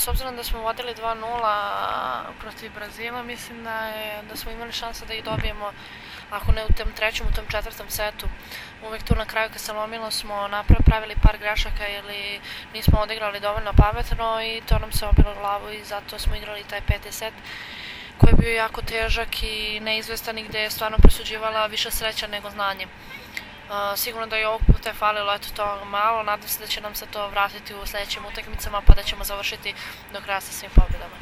s obzirom da smo vodili 2:0 protiv Brazila, mislim da smo imali šanse da ih dobijemo, ako ne u tom trećem, u tom četvrtom setu. Uvek tu na kraju kad se lomilo smo pravili par grešaka ili nismo odigrali dovoljno pametno i to nam se obilo glavu i zato smo igrali taj peti set koji je bio jako težak i neizvestan i gde je stvarno presuđivala više sreća nego znanje. Sigurno da je ovog puta je falilo eto to malo, nadam se da će nam se to vratiti u sledećim utakmicama pa da ćemo završiti do kraja sa svim pobjedama.